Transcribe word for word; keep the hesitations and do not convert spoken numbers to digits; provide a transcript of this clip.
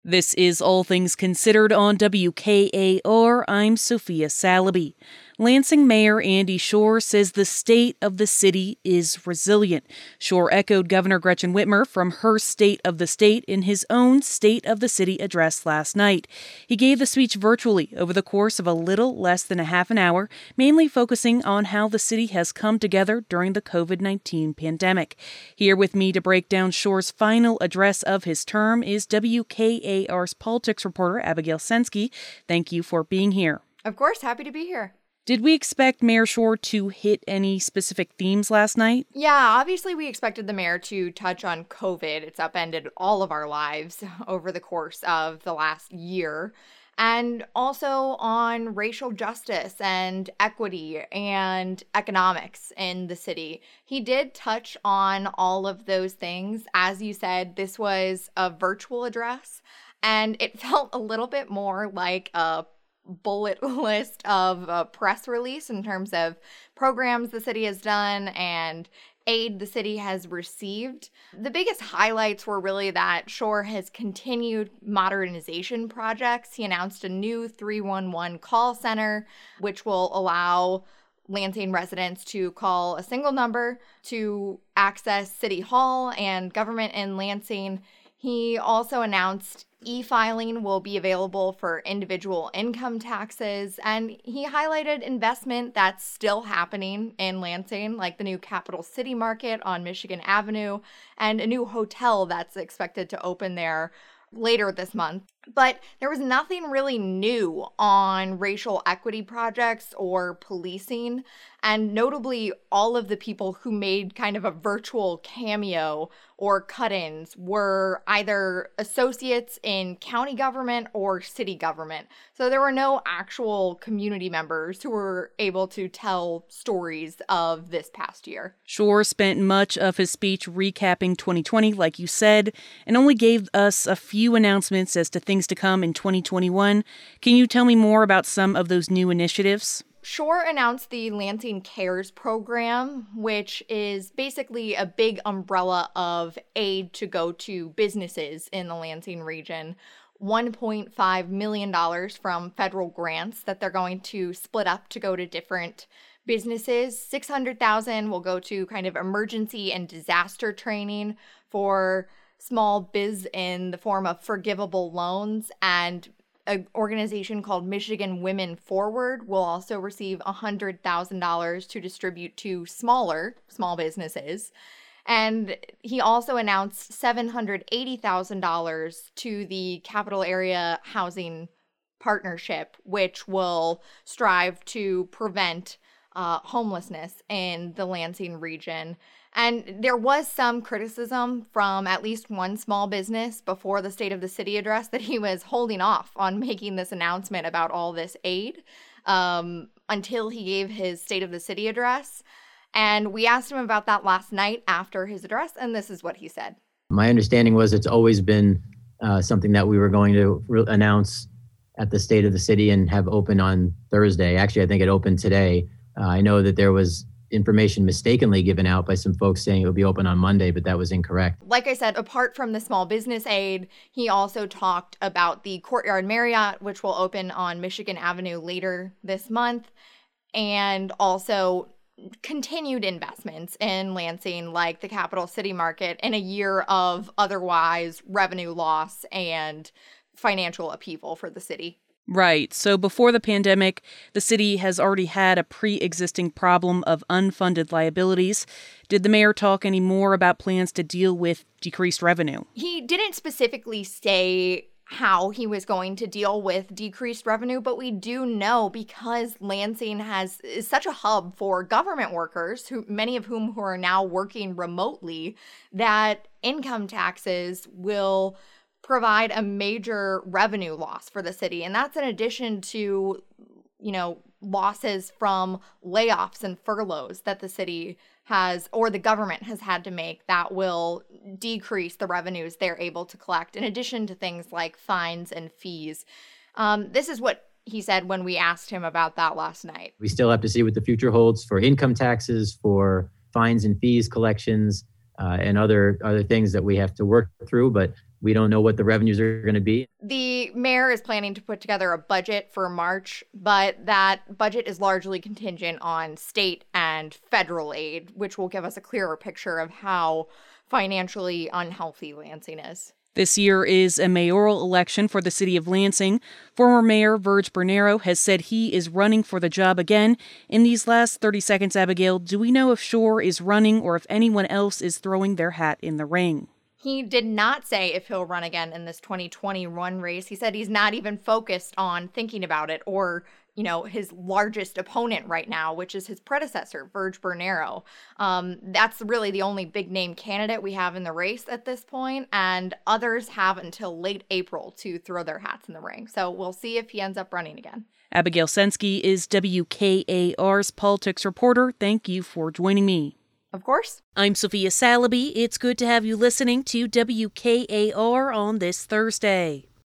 This is All Things Considered on W K A R. I'm Sophia Salaby. Lansing Mayor Andy Schor says the state of the city is resilient. Schor echoed Governor Gretchen Whitmer from her State of the State in his own State of the City address last night. He gave the speech virtually over the course of a little less than a half an hour, mainly focusing on how the city has come together during the covid nineteen pandemic. Here with me to break down Schor's final address of his term is W K A R's politics reporter Abigail Sensky. Thank you for being here. Of course, happy to be here. Did we expect Mayor Schor to hit any specific themes last night? Yeah, obviously we expected the mayor to touch on COVID. It's upended all of our lives over the course of the last year. And also on racial justice and equity and economics in the city. He did touch on all of those things. As you said, this was a virtual address, and it felt a little bit more like a bullet list of a press release in terms of programs the city has done and aid the city has received. The biggest highlights were really that Schor has continued modernization projects. He announced a new three one one call center, which will allow Lansing residents to call a single number to access City Hall and government in Lansing. He also announced e-filing will be available for individual income taxes, and he highlighted investment that's still happening in Lansing, like the new Capital City Market on Michigan Avenue and a new hotel that's expected to open there later this month. But there was nothing really new on racial equity projects or policing, and notably all of the people who made kind of a virtual cameo or cut-ins were either associates in county government or city government. So there were no actual community members who were able to tell stories of this past year. Schor spent much of his speech recapping twenty twenty, like you said, and only gave us a few announcements as to things to come in twenty twenty-one. Can you tell me more about some of those new initiatives? Schor announced the Lansing Cares program, which is basically a big umbrella of aid to go to businesses in the Lansing region. one point five million dollars from federal grants that they're going to split up to go to different businesses. six hundred thousand dollars will go to kind of emergency and disaster training for small biz in the form of forgivable loans, and an organization called Michigan Women Forward will also receive one hundred thousand dollars to distribute to smaller small businesses. And he also announced seven hundred eighty thousand dollars to the Capital Area Housing Partnership, which will strive to prevent uh, homelessness in the Lansing region. And there was some criticism from at least one small business before the State of the City address that he was holding off on making this announcement about all this aid um, until he gave his State of the City address. And we asked him about that last night after his address, and this is what he said. My understanding was it's always been uh, something that we were going to re- announce at the State of the City and have open on Thursday. Actually, I think it opened today. Uh, I know that there was information mistakenly given out by some folks saying it would be open on Monday, but that was incorrect. Like I said, apart from the small business aid, he also talked about the Courtyard Marriott, which will open on Michigan Avenue later this month, and also continued investments in Lansing, like the Capital City Market, in a year of otherwise revenue loss and financial upheaval for the city. Right. So before the pandemic, the city has already had a pre-existing problem of unfunded liabilities. Did the mayor talk any more about plans to deal with decreased revenue? He didn't specifically say how he was going to deal with decreased revenue, but we do know, because Lansing has is such a hub for government workers, who many of whom who are now working remotely, that income taxes will provide a major revenue loss for the city. And that's in addition to, you know, losses from layoffs and furloughs that the city has, or the government has had to make, that will decrease the revenues they're able to collect, in addition to things like fines and fees. Um, this is what he said when we asked him about that last night. We still have to see what the future holds for income taxes, for fines and fees collections, uh, and other other things that we have to work through. But We don't know what the revenues are going to be. The mayor is planning to put together a budget for March, but that budget is largely contingent on state and federal aid, which will give us a clearer picture of how financially unhealthy Lansing is. This year is a mayoral election for the city of Lansing. Former Mayor Virg Bernero has said he is running for the job again. In these last thirty seconds, Abigail, do we know if Shore is running or if anyone else is throwing their hat in the ring? He did not say if he'll run again in this twenty twenty-one race. He said he's not even focused on thinking about it or, you know, his largest opponent right now, which is his predecessor, Virg Bernero. Um, that's really the only big name candidate we have in the race at this point, and others have until late April to throw their hats in the ring. So we'll see if he ends up running again. Abigail Sensky is W K A R's politics reporter. Thank you for joining me. Of course. I'm Sophia Salaby. It's good to have you listening to W K A R on this Thursday.